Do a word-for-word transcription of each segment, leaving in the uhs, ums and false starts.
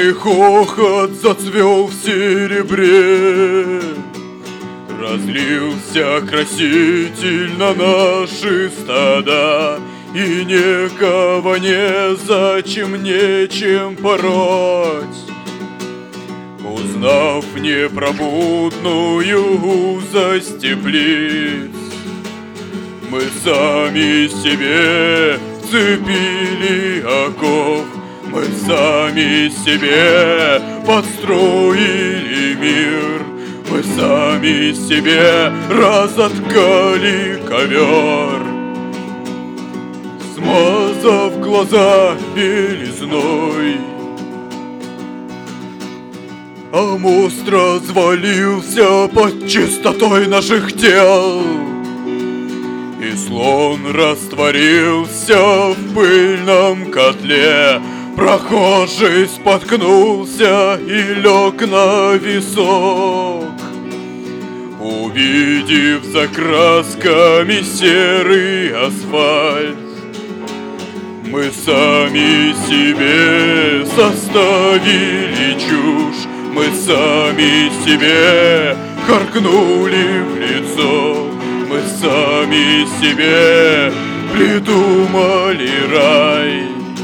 Дружный хохот зацвел в серебре, разлился краситель на наши стада, и никого незачем нечем пороть. Узнав непробудную узость теплиц, мы сами себе вцепили оков, мы сами себе подстроили мир, мы сами себе разоткали ковер. Смазав глаза белизной, а мост развалился под чистотой наших тел, и слон растворился в пыльном котле. Прохожий споткнулся и лег на висок, увидев за красками серый асфальт. Мы сами себе составили чушь, мы сами себе харкнули в лицо, мы сами себе придумали рай,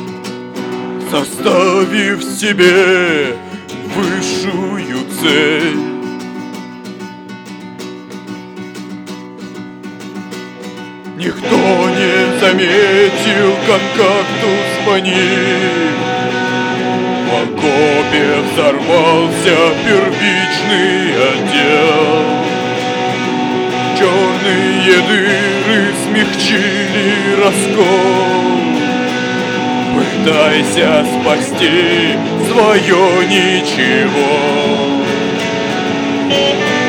составив себе высшую цель. Никто не заметил, как кактус паник. В окопе взорвался первичный отдел. Черные дыры смягчили раскол. Пытайся спасти свое ничего.